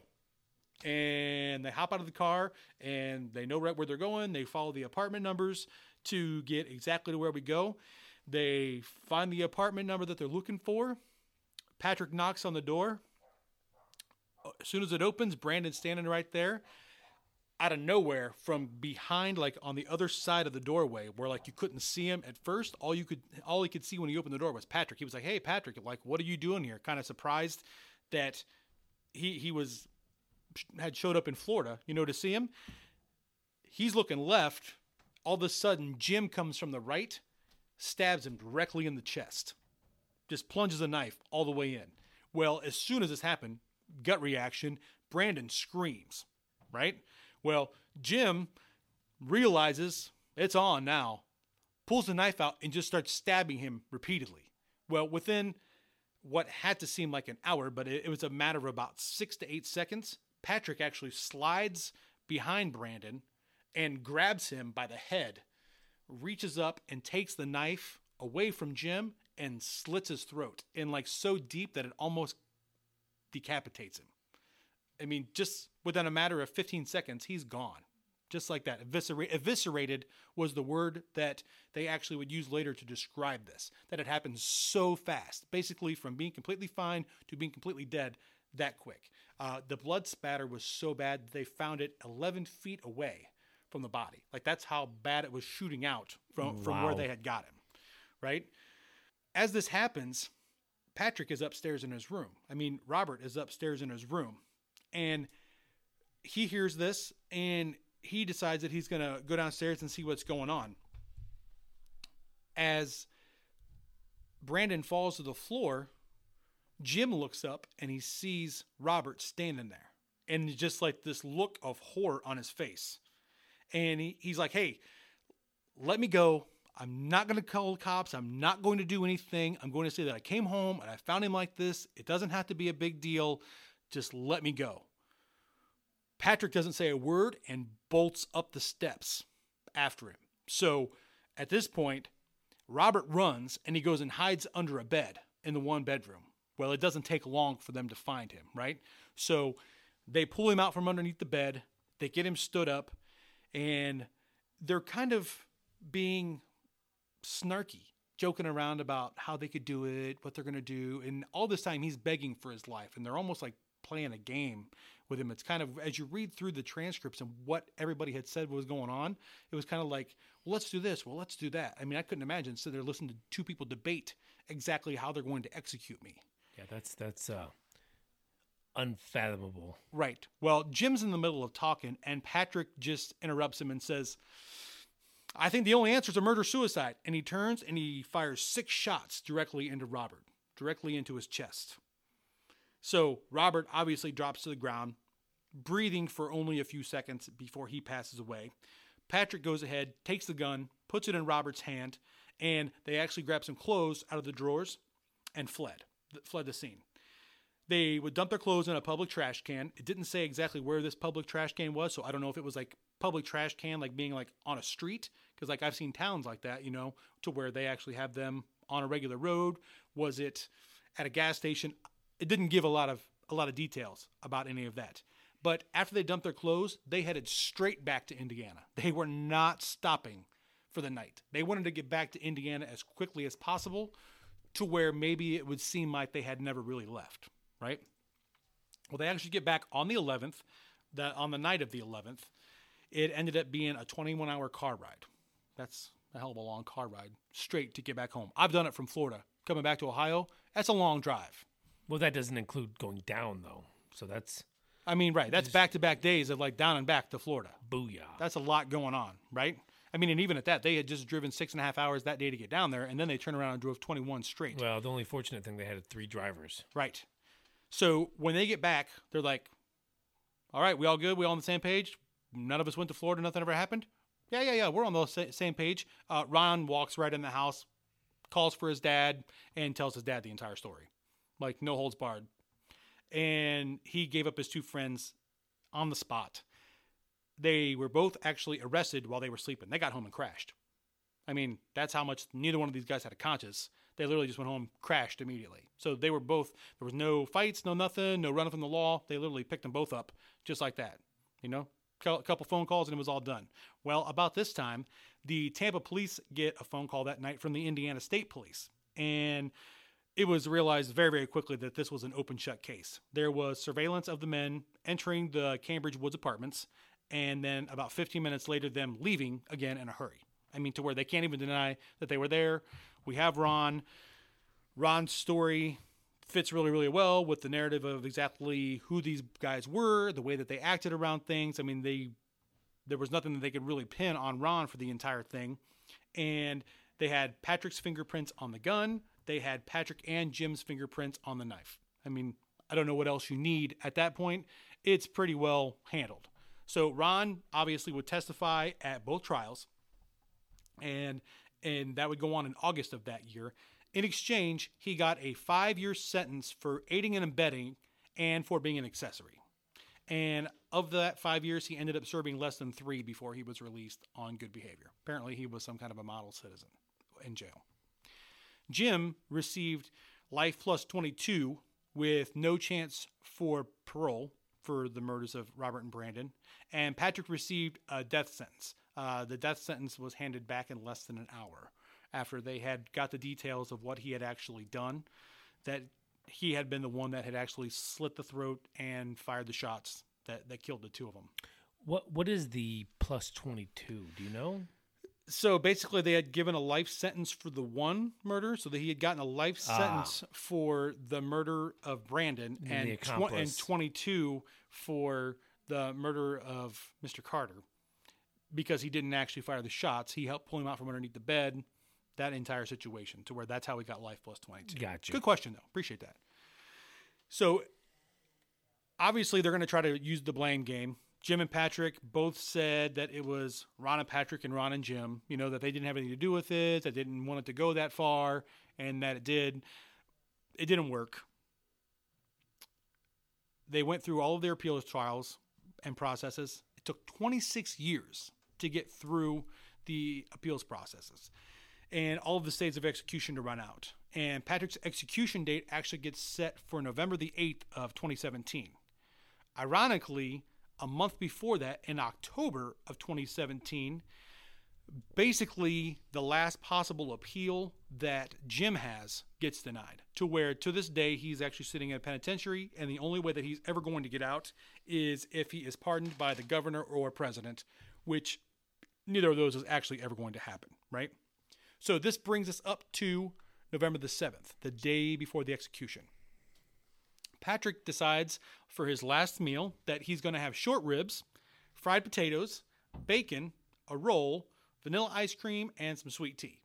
And they hop out of the car and they know right where they're going. They follow the apartment numbers to get exactly to where we go. They find the apartment number that they're looking for. Patrick knocks on the door. As soon as it opens, Brandon's standing right there. Out of nowhere, from behind, like on the other side of the doorway, where like you couldn't see him at first, all he could see when he opened the door was Patrick. He was like, "Hey, Patrick, like, what are you doing here?" Kind of surprised that he had showed up in Florida, to see him. He's looking left, all of a sudden, Jim comes from the right, stabs him directly in the chest. Just plunges a knife all the way in. Well, as soon as this happened, gut reaction, Brandon screams, right? Well, Jim realizes it's on now, pulls the knife out, and just starts stabbing him repeatedly. Well, within what had to seem like an hour, but it was a matter of about 6 to 8 seconds, Patrick actually slides behind Brandon and grabs him by the head, reaches up and takes the knife away from Jim and slits his throat in like so deep that it almost decapitates him. I mean, just within a matter of 15 seconds, he's gone. Just like that. Eviscerated was the word that they actually would use later to describe this. That it happened so fast. Basically from being completely fine to being completely dead that quick. The blood spatter was so bad that they found it 11 feet away from the body. Like that's how bad it was shooting out from where they had got him. Right? As this happens, Patrick is upstairs in his room. I mean, Robert is upstairs in his room. And he hears this and he decides that he's going to go downstairs and see what's going on. As Brandon falls to the floor, Jim looks up and he sees Robert standing there. And just like this look of horror on his face. And he's like, hey, let me go. I'm not going to call the cops. I'm not going to do anything. I'm going to say that I came home and I found him like this. It doesn't have to be a big deal. Just let me go. Patrick doesn't say a word and bolts up the steps after him. So at this point, Robert runs and he goes and hides under a bed in the one bedroom. Well, it doesn't take long for them to find him, right? So they pull him out from underneath the bed. They get him stood up and they're kind of being snarky, joking around about how they could do it, what they're going to do. And all this time he's begging for his life and they're almost like playing a game with him. It's kind of, as you read through the transcripts and what everybody had said was going on, it was kind of like, well, let's do this. Well, let's do that. I mean, I couldn't imagine sitting there listening to two people debate exactly how they're going to execute me. Yeah, that's unfathomable. Right. Well, Jim's in the middle of talking and Patrick just interrupts him and says, I think the only answer is a murder-suicide. And he turns and he fires 6 shots directly into Robert, directly into his chest. So Robert obviously drops to the ground, breathing for only a few seconds before he passes away. Patrick goes ahead, takes the gun, puts it in Robert's hand, and they actually grab some clothes out of the drawers and fled the scene. They would dump their clothes in a public trash can. It didn't say exactly where this public trash can was, so I don't know if it was like public trash can, like being like on a street, because like I've seen towns like that, you know, to where they actually have them on a regular road. Was it at a gas station? It didn't give a lot of details about any of that. But after they dumped their clothes, they headed straight back to Indiana. They were not stopping for the night. They wanted to get back to Indiana as quickly as possible to where maybe it would seem like they had never really left, right? Well, they actually get back on the 11th, on the night of the 11th. It ended up being a 21-hour car ride. That's a hell of a long car ride straight to get back home. I've done it from Florida. Coming back to Ohio, that's a long drive. Well, that doesn't include going down, though. So that's... I mean, right. That's back-to-back days of like down and back to Florida. Booyah. That's a lot going on, right? I mean, and even at that, they had just driven 6.5 hours that day to get down there, and then they turned around and drove 21 straight. Well, the only fortunate thing, they had 3 drivers. Right. So when they get back, they're like, all right, we all good? We all on the same page? None of us went to Florida? Nothing ever happened? Yeah. We're on the same page. Ron walks right in the house, calls for his dad, and tells his dad the entire story. Like, no holds barred. And he gave up his 2 friends on the spot. They were both actually arrested while they were sleeping. They got home and crashed. I mean, that's how much neither one of these guys had a conscience. They literally just went home, crashed immediately. So they were both, there was no fights, no nothing, no running from the law. They literally picked them both up just like that. You know, a couple phone calls and it was all done. Well, about this time, the Tampa police get a phone call that night from the Indiana State Police. And it was realized very, very quickly that this was an open shut case. There was surveillance of the men entering the Cambridge Woods apartments, and then about 15 minutes later, them leaving again in a hurry. I mean, to where they can't even deny that they were there. We have Ron. Ron's story fits really, really well with the narrative of exactly who these guys were, the way that they acted around things. I mean, they there was nothing that they could really pin on Ron for the entire thing. And they had Patrick's fingerprints on the gun. They had Patrick and Jim's fingerprints on the knife. I mean, I don't know what else you need at that point. It's pretty well handled. So Ron obviously would testify at both trials, and that would go on in August of that year. In exchange, he got a 5-year sentence for aiding and abetting and for being an accessory. And of that 5 years, he ended up serving less than 3 before he was released on good behavior. Apparently, he was some kind of a model citizen in jail. Jim received life plus 22 with no chance for parole for the murders of Robert and Brandon. And Patrick received a death sentence. The death sentence was handed back in less than an hour after they had got the details of what he had actually done, that he had been the one that had actually slit the throat and fired the shots that killed the two of them. What is the plus 22? Do you know? So basically, they had given a life sentence for the one murder, so that he had gotten a life sentence for the murder of Brandon, and 22 for the murder of Mr. Carter, because he didn't actually fire the shots. He helped pull him out from underneath the bed, that entire situation, to where that's how he got life plus 22. Gotcha. Good question, though. Appreciate that. So obviously, they're going to try to use the blame game. Jim and Patrick both said that it was Ron and Patrick and Ron and Jim, that they didn't have anything to do with it, that they didn't want it to go that far, and that it did. It didn't work. They went through all of their appeals trials and processes. It took 26 years to get through the appeals processes and all of the states of execution to run out. And Patrick's execution date actually gets set for November the 8th of 2017. Ironically, a month before that, in October of 2017, basically the last possible appeal that Jim has gets denied, to where to this day he's actually sitting in a penitentiary, and the only way that he's ever going to get out is if he is pardoned by the governor or president, which neither of those is actually ever going to happen, right? So this brings us up to November the 7th, the day before the execution. Patrick decides for his last meal that he's going to have short ribs, fried potatoes, bacon, a roll, vanilla ice cream, and some sweet tea.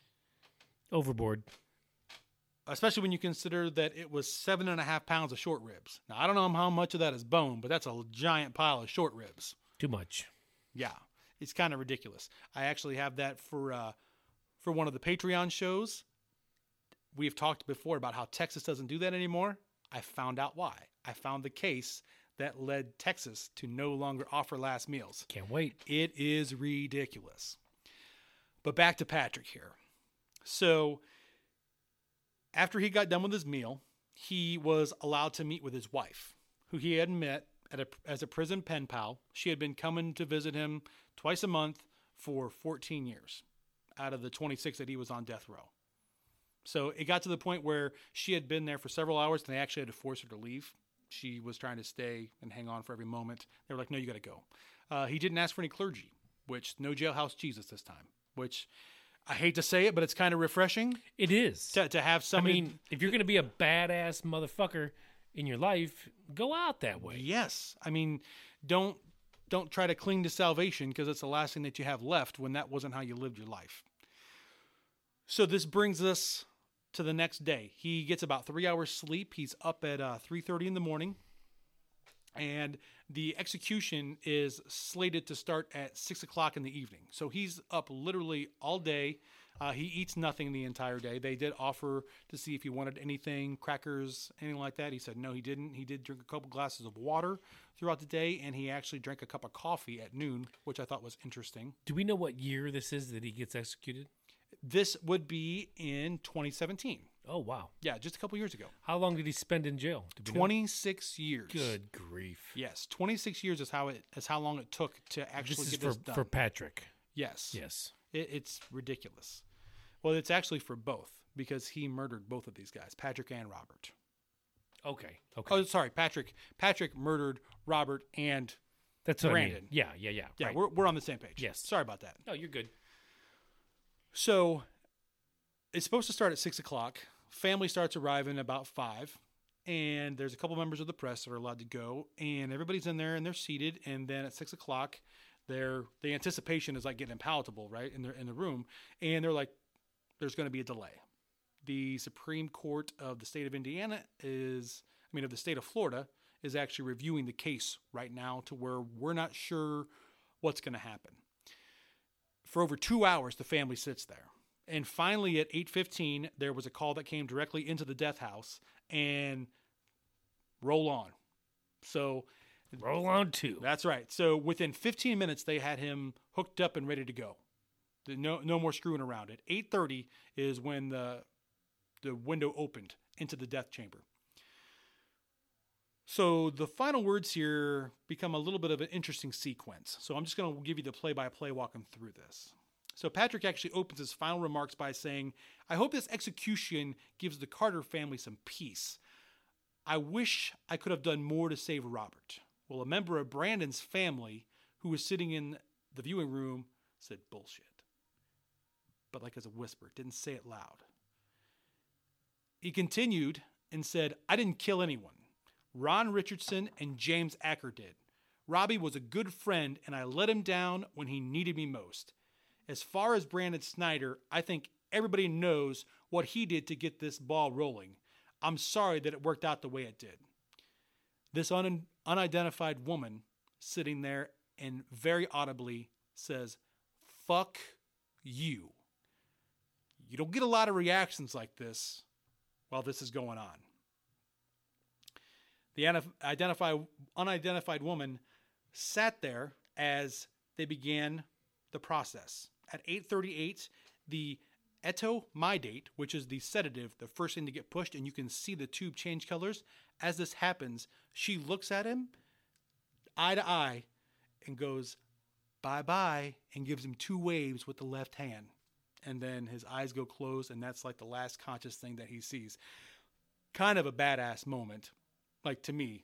Overboard. Especially when you consider that it was 7.5 pounds of short ribs. Now, I don't know how much of that is bone, but that's a giant pile of short ribs. Too much. Yeah, it's kind of ridiculous. I actually have that for one of the Patreon shows. We've talked before about how Texas doesn't do that anymore. I found out why. I found the case that led Texas to no longer offer last meals. Can't wait. It is ridiculous. But back to Patrick here. So after he got done with his meal, he was allowed to meet with his wife, who he had met as a prison pen pal. She had been coming to visit him twice a month for 14 years out of the 26 that he was on death row. So it got to the point where she had been there for several hours, and they actually had to force her to leave. She was trying to stay and hang on for every moment. They were like, no, you got to go. He didn't ask for any clergy, which no jailhouse Jesus this time, which I hate to say it, but it's kind of refreshing. It is. To have somebody. I mean, if you're going to be a badass motherfucker in your life, go out that way. Yes. I mean, don't try to cling to salvation, because it's the last thing that you have left when that wasn't how you lived your life. So this brings us to the next day. He gets about 3 hours sleep. He's up at 3:30 in the morning, and the execution is slated to start at 6 o'clock in the evening. So he's up literally all day. He eats nothing the entire day. They did offer to see if he wanted anything, crackers, anything like that. He said no, he didn't. He did drink a couple glasses of water throughout the day, and he actually drank a cup of coffee at noon, which I thought was interesting. Do we know what year this is that he gets executed? This would be in 2017. Oh, wow. Yeah, just a couple years ago. How long did he spend in jail? 26 years. Good grief. Yes, 26 years is how long it took to actually get this done. For Patrick. Yes. Yes. It's ridiculous. Well, it's actually for both, because he murdered both of these guys, Patrick and Robert. Okay. Oh, sorry, Patrick. Patrick murdered Robert and That's what Brandon. I mean. Yeah. Yeah, Right. we're on the same page. Yes. Sorry about that. No, you're good. So it's supposed to start at 6 o'clock. Family starts arriving about 5. And there's a couple members of the press that are allowed to go. And everybody's in there and they're seated. And then at 6 o'clock, The anticipation is like getting palatable, right, in the room, and they're like, there's going to be a delay. The Supreme Court of the state of of the state of Florida is actually reviewing the case right now to where we're not sure what's going to happen. For over 2 hours, the family sits there. And finally at 8:15, there was a call that came directly into the death house, and roll on. So Roll on 2. that's right. So within 15 minutes, they had him hooked up and ready to go. No more screwing around. At 8:30 is when the window opened into the death chamber. So the final words here become a little bit of an interesting sequence. So I'm just going to give you the play-by-play walking through this. So Patrick actually opens his final remarks by saying, "I hope this execution gives the Carter family some peace. I wish I could have done more to save Robert." Well, a member of Brandon's family who was sitting in the viewing room said, "Bullshit." But like as a whisper, didn't say it loud. He continued and said, "I didn't kill anyone. Ron Richardson and James Acker did. Robbie was a good friend, and I let him down when he needed me most. As far as Brandon Snyder, I think everybody knows what he did to get this ball rolling. I'm sorry that it worked out the way it did." This unidentified woman sitting there and very audibly says, "Fuck you." You don't get a lot of reactions like this while this is going on. The unidentified woman sat there as they began the process. At 8:38, the etomidate, which is the sedative, the first thing to get pushed, and you can see the tube change colors. As this happens, she looks at him eye to eye and goes, "Bye-bye," and gives him 2 waves with the left hand. And then his eyes go closed, and that's like the last conscious thing that he sees. Kind of a badass moment, like to me.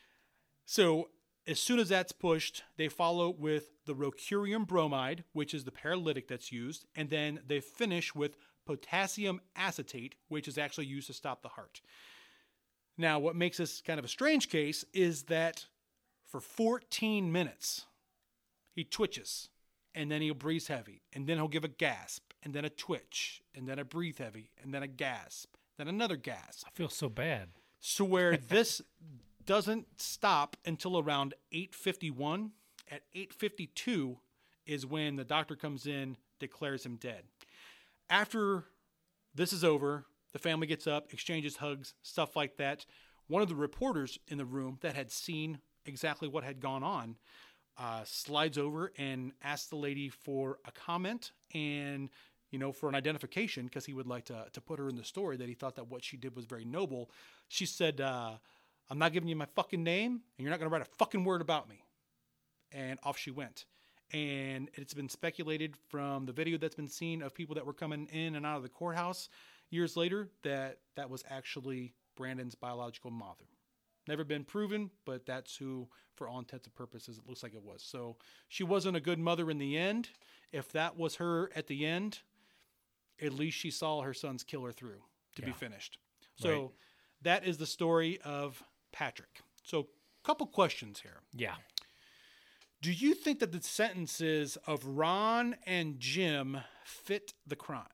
So as soon as that's pushed, they follow with the rocurium bromide, which is the paralytic that's used, and then they finish with potassium acetate, which is actually used to stop the heart. Now, what makes this kind of a strange case is that for 14 minutes, he twitches, and then he'll breathe heavy, and then he'll give a gasp, and then a twitch, and then a breathe heavy, and then a gasp, then another gasp. I feel so bad. So where this doesn't stop until around 8:51. At 8:52 is when the doctor comes in, declares him dead. After this is over, the family gets up, exchanges hugs, stuff like that. One of the reporters in the room that had seen exactly what had gone on slides over and asks the lady for a comment and, for an identification, because he would like to put her in the story, that he thought that what she did was very noble. She said, "I'm not giving you my fucking name, and you're not going to write a fucking word about me." And off she went. And it's been speculated from the video that's been seen of people that were coming in and out of the courthouse years later that was actually Brandon's biological mother. Never been proven, but that's who, for all intents and purposes, it looks like it was. So she wasn't a good mother in the end. If that was her at the end, at least she saw her son's killer through to be finished. So Right. That is the story of Patrick. So a couple questions here. Yeah. Do you think that the sentences of Ron and Jim fit the crime?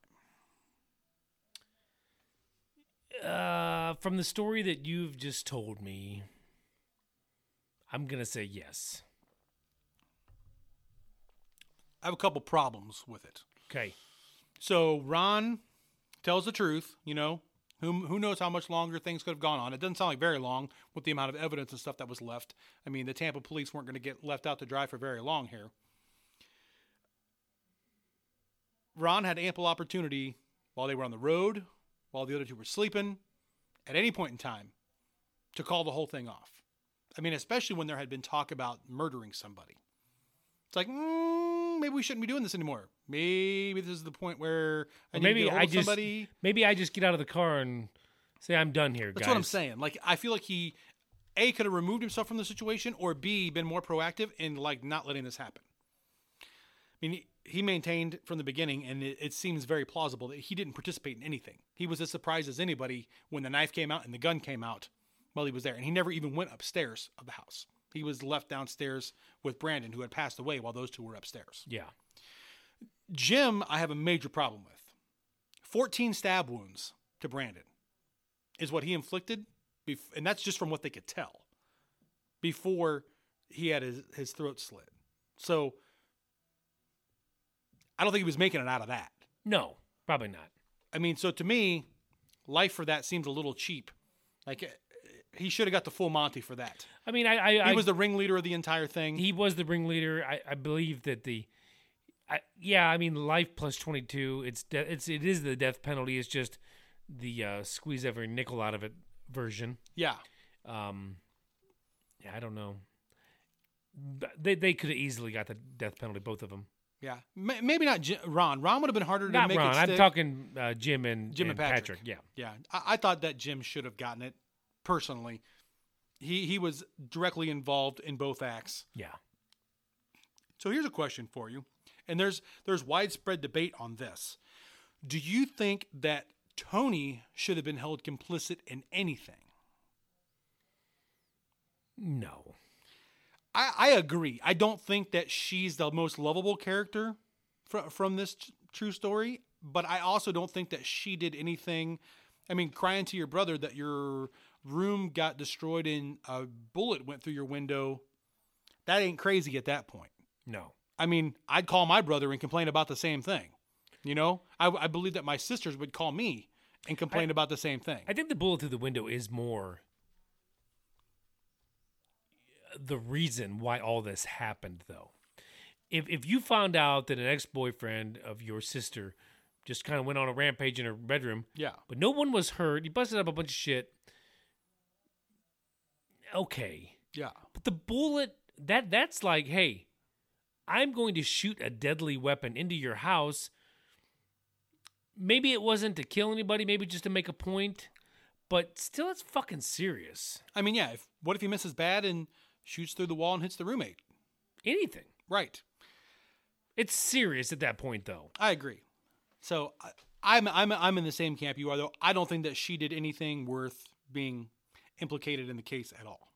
From the story that you've just told me, I'm going to say yes. I have a couple problems with it. Okay. So Ron tells the truth, who knows how much longer things could have gone on. It doesn't sound like very long with the amount of evidence and stuff that was left. I mean, the Tampa police weren't going to get left out to dry for very long here. Ron had ample opportunity while they were on the road, while the other two were sleeping, at any point in time, to call the whole thing off. I mean, especially when there had been talk about murdering somebody. It's like, maybe we shouldn't be doing this anymore. Maybe this is the point where Maybe I just get out of the car and say I'm done here, guys. That's what I'm saying. Like, I feel like he, A, could have removed himself from the situation, or B, been more proactive in not letting this happen. I mean, he maintained from the beginning, and it seems very plausible that he didn't participate in anything. He was as surprised as anybody when the knife came out and the gun came out while he was there, and he never even went upstairs of the house. He was left downstairs with Brandon, who had passed away while those two were upstairs. Yeah. Jim, I have a major problem with. 14 stab wounds to Brandon is what he inflicted, and that's just from what they could tell, before he had his throat slit. So I don't think he was making it out of that. No, probably not. I mean, so to me, life for that seems a little cheap. Like, he should have got the full Monty for that. I mean, he was the ringleader of the entire thing. He was the ringleader. I believe that I mean, life plus 22. It is the death penalty. It's just the squeeze every nickel out of it version. Yeah. Yeah, I don't know. They could have easily got the death penalty, both of them. Yeah, maybe not Ron. Ron would have been harder to not make Ron. it stick. I'm talking Jim and Patrick. Yeah. Yeah. I thought that Jim should have gotten it. Personally, he was directly involved in both acts. Yeah. So here's a question for you, and there's widespread debate on this. Do you think that Tony should have been held complicit in anything? No. I agree. I don't think that she's the most lovable character from this true story, but I also don't think that she did anything. I mean, crying to your brother that your room got destroyed and a bullet went through your window, that ain't crazy at that point. No. I mean, I'd call my brother and complain about the same thing. You know, I believe that my sisters would call me and complain about the same thing. I think the bullet through the window is more the reason why all this happened, though. If you found out that an ex-boyfriend of your sister just kind of went on a rampage in her bedroom, yeah, but no one was hurt, he busted up a bunch of shit, okay. Yeah. But the bullet, that's like, hey, I'm going to shoot a deadly weapon into your house. Maybe it wasn't to kill anybody, maybe just to make a point, but still it's fucking serious. I mean, yeah, what if he misses bad and shoots through the wall and hits the roommate? Anything. Right. It's serious at that point, though. I agree. So I'm in the same camp you are, though. I don't think that she did anything worth being implicated in the case at all.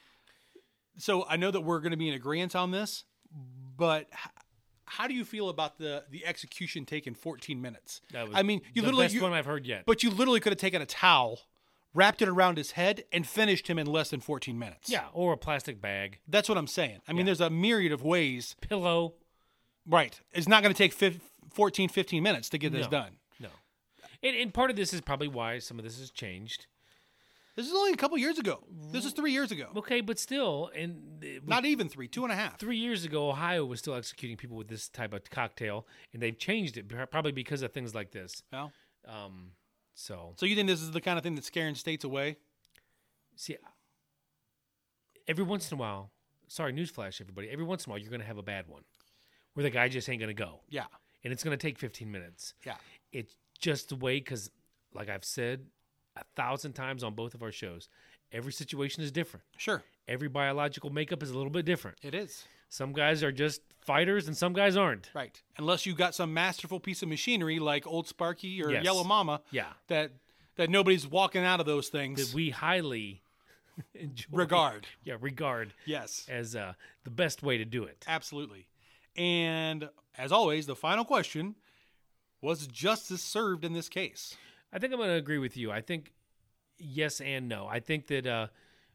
So I know that we're going to be in agreement on this, but how do you feel about the execution taking 14 minutes? That was I mean, the best one I've heard yet. But you literally could have taken a towel, wrapped it around his head, and finished him in less than 14 minutes. Yeah, or a plastic bag. That's what I'm saying. I mean, there's a myriad of ways. Pillow. Right. It's not going to take 14, 15 minutes to get this done. No. And part of this is probably why some of this has changed. This is only a couple years ago. This is 3 years ago. Okay, but still, Not even 3, 2.5. 3 years ago, Ohio was still executing people with this type of cocktail, and they've changed it probably because of things like this. Well, So you think this is the kind of thing that's scaring states away? see, every once in a while, sorry, newsflash, everybody. Every once in a while, you're going to have a bad one where the guy just ain't going to go. Yeah. And it's going to take 15 minutes. Yeah. It's just the way, because like I've said 1,000 times on both of our shows, every situation is different. Sure. Every biological makeup is a little bit different. It is. Some guys are just fighters and some guys aren't. Right. Unless you got some masterful piece of machinery like Old Sparky or Yes. Yellow Mama. Yeah. That nobody's walking out of those things. That we highly enjoy. Regard. Yeah, regard Yes. as the best way to do it. Absolutely. And as always, the final question, was justice served in this case? I think I'm going to agree with you. I think yes and no. I think that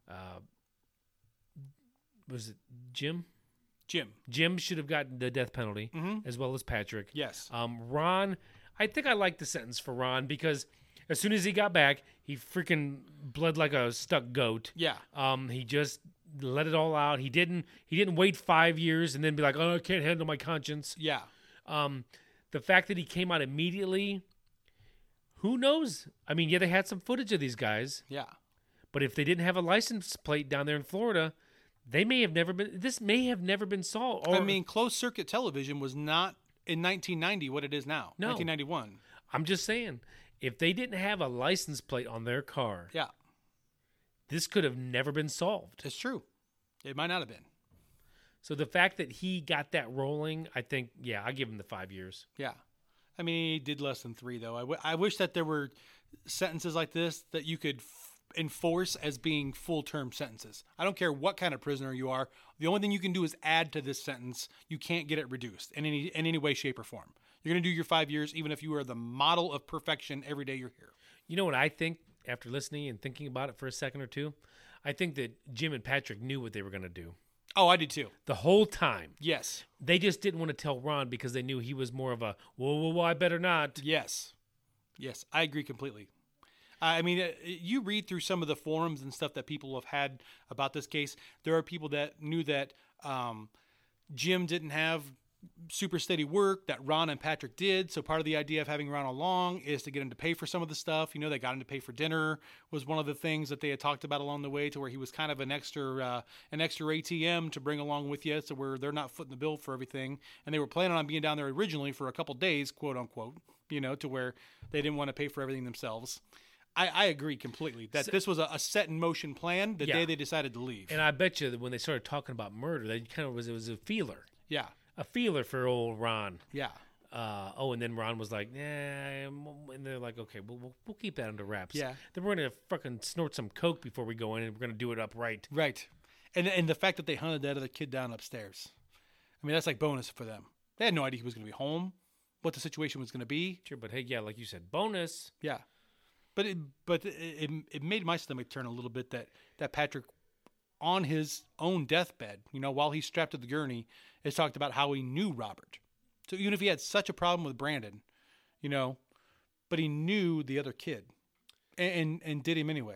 was it Jim? Jim should have gotten the death penalty, as well as Patrick. Yes. Ron, I think I like the sentence for Ron because as soon as he got back, he freaking bled like a stuck goat. Yeah. He just let it all out. He didn't wait 5 years and then be like, oh, I can't handle my conscience. Yeah. The fact that he came out immediately, who knows? I mean, yeah, they had some footage of these guys. Yeah. But if they didn't have a license plate down there in Florida, this may have never been solved. Or, I mean, closed circuit television was not in 1990 what it is now. No. 1991. I'm just saying, if they didn't have a license plate on their car, Yeah. this could have never been solved. It's true. It might not have been. So the fact that he got that rolling, I think, yeah, I give him the 5 years. Yeah. I mean, he did less than 3, though. I wish that there were sentences like this that you could enforce as being full-term sentences. I don't care what kind of prisoner you are. The only thing you can do is add to this sentence. You can't get it reduced in any way, shape, or form. You're going to do your 5 years, even if you are the model of perfection every day you're here. You know what I think after listening and thinking about it for a second or two? I think that Jim and Patrick knew what they were going to do. Oh, I did too. The whole time. Yes. They just didn't want to tell Ron because they knew he was more of a, whoa, I better not. Yes. Yes, I agree completely. I mean, you read through some of the forums and stuff that people have had about this case. There are people that knew that Jim didn't have super steady work, that Ron and Patrick did. So part of the idea of having Ron along is to get him to pay for some of the stuff. You know, they got him to pay for dinner was one of the things that they had talked about along the way, to where he was kind of an extra ATM to bring along with you, so where they're not footing the bill for everything. And they were planning on being down there originally for a couple days, quote unquote, you know, to where they didn't want to pay for everything themselves. I agree completely that this was a set in motion plan the day they decided to leave. And I bet you that when they started talking about murder, they kind of it was a feeler. Yeah. A feeler for old Ron. Yeah. And then Ron was like, nah, and they're like, okay, we'll keep that under wraps. Yeah. Then we're going to fucking snort some coke before we go in, and we're going to do it upright. Right. And the fact that they hunted that other kid down upstairs. I mean, that's like bonus for them. They had no idea he was going to be home, what the situation was going to be. Sure, but hey, yeah, like you said, bonus. Yeah. But it made my stomach turn a little bit that Patrick, on his own deathbed, you know, while he's strapped to the gurney, has talked about how he knew Robert. So even if he had such a problem with Brandon, you know, but he knew the other kid and did him anyway.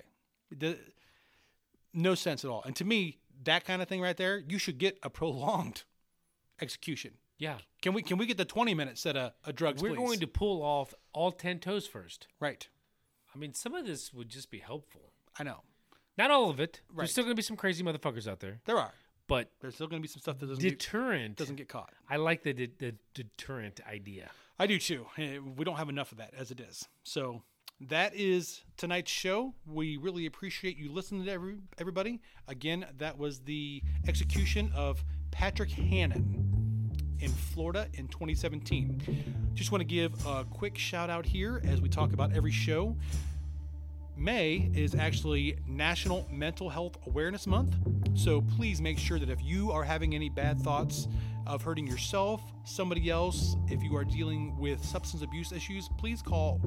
No sense at all. And to me, that kind of thing right there, you should get a prolonged execution. Yeah. Can we get the 20-minute set of drugs, We're please? going to pull off all 10 toes first. Right. I mean, some of this would just be helpful. I know. Not all of it. Right. There's still going to be some crazy motherfuckers out there. There are. But There's still going to be some stuff that doesn't get caught. I like the deterrent idea. I do too. We don't have enough of that as it is. So that is tonight's show. We really appreciate you listening to everybody. Again, that was the execution of Patrick Hannon in Florida in 2017. Just want to give a quick shout out here as we talk about every show. May is actually National Mental Health Awareness Month. So please make sure that if you are having any bad thoughts of hurting yourself, somebody else, if you are dealing with substance abuse issues, please call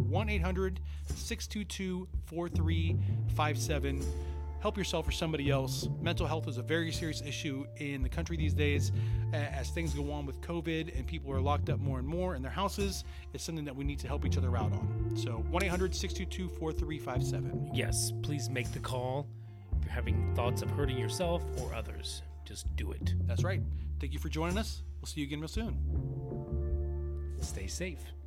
1-800-622-4357. Help yourself or somebody else. Mental health is a very serious issue in the country these days. As things go on with COVID and people are locked up more and more in their houses, it's something that we need to help each other out on. So 1-800-622-4357. Yes, please make the call. If you're having thoughts of hurting yourself or others, just do it. That's right. Thank you for joining us. We'll see you again real soon. Stay safe.